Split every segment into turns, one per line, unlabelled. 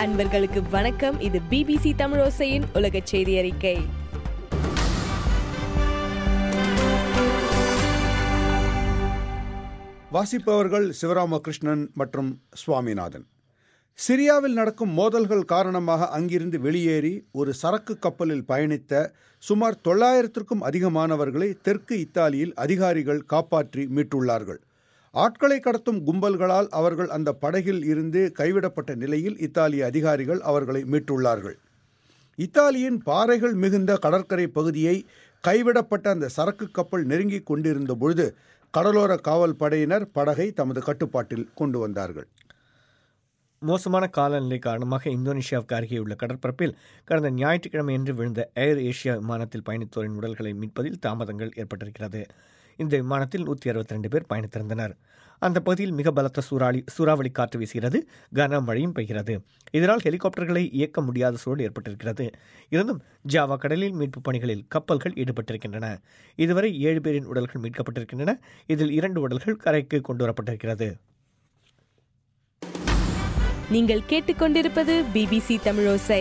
அன்பர்களுக்கு வணக்கம். இது BBC தமிழோசையின் உலக செய்தி அறிக்கை.
வாசிப்பவர்கள் சிவராமகிருஷ்ணன் மற்றும் சுவாமிநாதன். சிரியாவில் நடக்கும் மோதல்கள் காரணமாக அங்கிருந்து வெளியேறி ஒரு சரக்கு கப்பலில் பயணித்த சுமார் 900க்கும் அதிகமானவர்களை தெற்கு இத்தாலியில் அதிகாரிகள் காப்பாற்றி மீட்டுள்ளார்கள். ஆட்களை கடத்தும் கும்பல்களால் அவர்கள் அந்த படகில் இருந்து கைவிடப்பட்ட நிலையில் இத்தாலிய அதிகாரிகள் அவர்களை மீட்டுள்ளார்கள். இத்தாலியின் பாறைகள் மிகுந்த கடற்கரை பகுதியை கைவிடப்பட்ட அந்த சரக்கு கப்பல் நெருங்கி கொண்டிருந்த பொழுது கடலோர காவல் படையினர் படகை தமது கட்டுப்பாட்டில் கொண்டு வந்தார்கள்.
மோசமான காலநிலை காரணமாக இந்தோனேஷியாவுக்கு அருகே உள்ள கடற்பரப்பில் கடந்த ஞாயிற்றுக்கிழமையன்று விழுந்த ஏர் ஏஷியா விமானத்தில் பயணித்தோரின் உடல்களை மீட்பதில் தாமதங்கள் ஏற்பட்டிருக்கிறது. இந்த விமானத்தில் 162 பேர் பயணித்திருந்தனர். அந்த பகுதியில் மிக பலத்த சூறாவளி காற்று வீசுகிறது, கனமழையும் பெய்கிறது. இதனால் ஹெலிகாப்டர்களை இயக்க முடியாத சூழல் ஏற்பட்டிருக்கிறது. இருந்தும் ஜாவா கடலில் மீட்பு பணிகளில் கப்பல்கள் ஈடுபட்டிருக்கின்றன. இதுவரை 7 பேரின் உடல்கள் மீட்கப்பட்டிருக்கின்றன. இதில் 2 உடல்கள் கரைக்கு கொண்டுவரப்பட்டிருக்கிறது.
நீங்கள் கேட்டுக்கொண்டிருப்பது BBC தமிழோசை.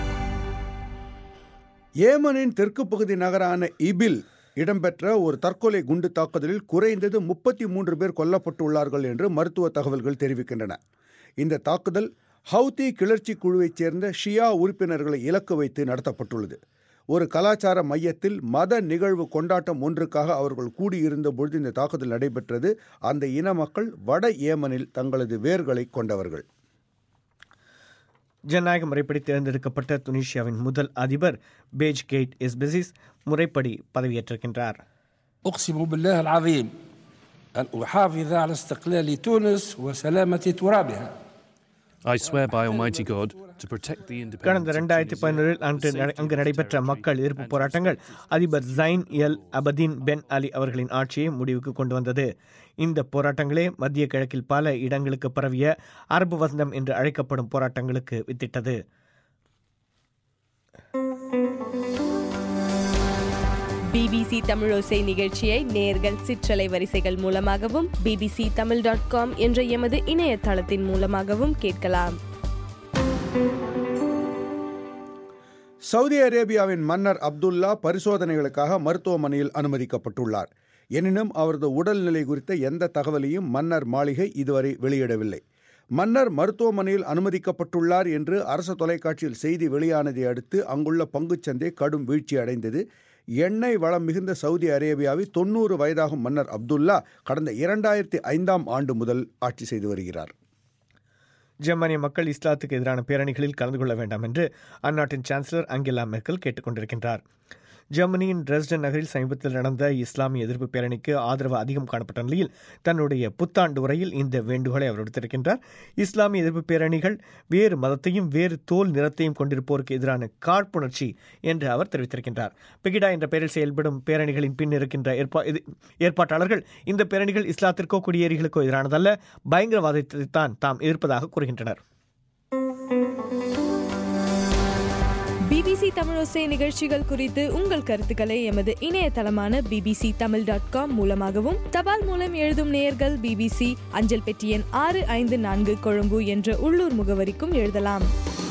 ஏமனின் தெற்கு பகுதி நகரான இபில் இடம்பெற்ற ஒரு தற்கொலை குண்டு தாக்குதலில் குறைந்தது 33 பேர் கொல்லப்பட்டுள்ளார்கள் என்று மருத்துவ தகவல்கள் தெரிவிக்கின்றன. இந்த தாக்குதல் ஹவுதி கிளர்ச்சி குழுவைச் சேர்ந்த ஷியா உறுப்பினர்களை இலக்கு வைத்து நடத்தப்பட்டுள்ளது. ஒரு கலாச்சார மையத்தில் மத நிகழ்வு கொண்டாட்டம் ஒன்றுக்காக அவர்கள் கூடியிருந்த பொழுது இந்த தாக்குதல் நடைபெற்றது. அந்த இன மக்கள் வட ஏமனில் தங்களது வேர்களை கொண்டவர்கள்.
ஜனநாயக முறைப்படி தேர்ந்தெடுக்கப்பட்ட துனிஷியாவின் முதல் அதிபர் பேஜ் கெய்ட் எஸ்பெசிஸ் முறைப்படி பதவியேற்றிருக்கின்றார்.
أقسم بالله العظيم أن أحافظ على استقلال تونس وسلامة ترابها.
I swear by Almighty God to protect the independence.
கடந்த 2011 அங்கு நடைபெற்ற மக்கள் எதிர்ப்பு போராட்டங்கள் அதிபர் Zine El Abidine Ben Ali அவர்களின் ஆட்சியை முடிவுக்கு கொண்டு வந்தது. இந்த போராட்டங்களே மத்திய கிழக்கில் பல இடங்களுக்கு பரவிய அரபு வசந்தம் என்று அழைக்கப்படும் போராட்டங்களுக்கு வித்திட்டது.
BBC தமிழோசை நிகழ்ச்சியை நேயர்கள் சிற்றலை வரிசைகள் மூலமாகவும் bbctamil.com என்ற எமது இணையதளத்தின் மூலமாகவும் கேட்கலாம்.
சவுதி அரேபியாவின் மன்னர் அப்துல்லா பரிசோதனைகளுக்காக மருத்துவமனையில் அனுமதிக்கப்பட்டுள்ளார். எனினும் அவரது உடல்நிலை குறித்த எந்த தகவலையும் மன்னர் மாளிகை இதுவரை வெளியிடவில்லை. மன்னர் மருத்துவமனையில் அனுமதிக்கப்பட்டுள்ளார் என்று அரசு தொலைக்காட்சியில் செய்தி வெளியானதை அடுத்து அங்குள்ள பங்குச்சந்தை கடும் வீழ்ச்சி அடைந்தது. எண்ணெய் வளம் மிகுந்த சவுதி அரேபியாவில் 90 வயதாகும் மன்னர் அப்துல்லா கடந்த 2005ஆம் ஆண்டு முதல் ஆட்சி செய்து வருகிறார்.
ஜெர்மனிய மக்கள் இஸ்லாத்துக்கு எதிரான பேரணிகளில் கலந்து கொள்ள வேண்டாம் என்று அந்நாட்டின் சான்சலர் அங்கெலா மெர்க்கல் கேட்டுக்கொண்டிருக்கின்றார். ஜெர்மனியின் டிரெஸ்டன் நகரில் சமீபத்தில் நடந்த இஸ்லாமிய எதிர்ப்பு பேரணிக்கு ஆதரவு அதிகம் காணப்பட்ட நிலையில் தன்னுடைய புத்தாண்டு உரையில் இந்த வேண்டுகோளை அவர் விடுத்திருக்கின்றார். இஸ்லாமிய எதிர்ப்பு பேரணிகள் வேறு மதத்தையும் வேறு தோல் நிறத்தையும் கொண்டிருப்போருக்கு எதிரான காழ்ப்புணர்ச்சி என்று அவர் தெரிவித்திருக்கின்றார். பெகிடா என்ற பெயரில் செயல்படும் பேரணிகளின் பின் இருக்கின்ற ஏற்பாட்டாளர்கள் இந்த பேரணிகள் இஸ்லாத்திற்கோ குடியேறிகளுக்கோ எதிரானதல்ல, பயங்கரவாதத்தைத்தான் தாம் எதிர்ப்பதாக கூறுகின்றனர்.
BBC தமிழோசை நிகழ்ச்சிகள் குறித்து உங்கள் கருத்துக்களை எமது இணையதளமான bbctamil.com மூலமாகவும் தபால் மூலம் எழுதும் நேயர்கள் BBC அஞ்சல் பெட்டி எண் 654 கொழும்பு என்ற உள்ளூர் முகவரிக்கும் எழுதலாம்.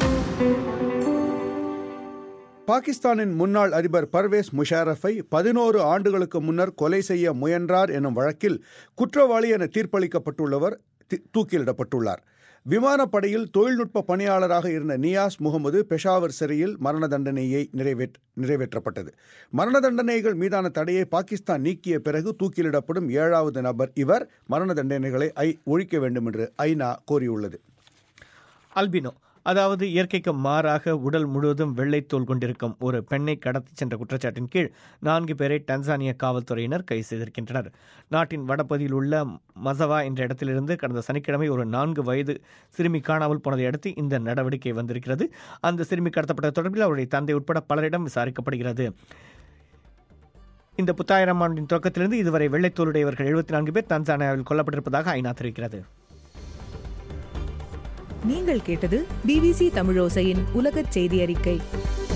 பாகிஸ்தானின் முன்னாள் அதிபர் பர்வேஸ் முஷாரஃபை 11 ஆண்டுகளுக்கு முன்னர் கொலை செய்ய முயன்றார் எனும் வழக்கில் குற்றவாளி என தீர்ப்பளிக்கப்பட்டுள்ளவர் தூக்கிலிடப்பட்டுள்ளார். விமானப்படையில் தொழில்நுட்ப பணியாளராக இருந்த நியாஸ் முகமது பெஷாவர் சிறையில் மரண தண்டனையை நிறைவேற்றப்பட்டது. மரண தண்டனைகள் மீதான தடையை பாகிஸ்தான் நீக்கிய பிறகு தூக்கிலிடப்படும் 7வது நபர் இவர். மரண தண்டனைகளை ஒழிக்க வேண்டும் என்று ஐநா கோரியுள்ளது.
அல்பினோ, அதாவது இயற்கைக்கு மாறாக உடல் முழுவதும் வெள்ளைத்தோல் கொண்டிருக்கும் ஒரு பெண்ணை கடத்திச் சென்ற குற்றச்சாட்டின் கீழ் 4 பேரை டான்சானியா காவல்துறையினர் கைது செய்திருக்கின்றனர். நாட்டின் வடபகுதியில் உள்ள மசவா என்ற இடத்திலிருந்து கடந்த சனிக்கிழமை ஒரு 4 வயது சிறுமி காணாமல் போனதை அடுத்து இந்த நடவடிக்கை வந்திருக்கிறது. அந்த சிறுமி கடத்தப்பட்ட தொடர்பில் அவருடைய தந்தை உட்பட பலரிடம் விசாரிக்கப்படுகிறது. இந்த 2000ஆம் ஆண்டின் தொடக்கத்திலிருந்து இதுவரை வெள்ளைத்தோலுடையவர்கள் 74 பேர் டான்சானியாவில் கொல்லப்பட்டிருப்பதாக ஐநா தெரிவிக்கிறது.
நீங்கள் கேட்டது BBC தமிழோசையின் உலகச் செய்தி அறிக்கை.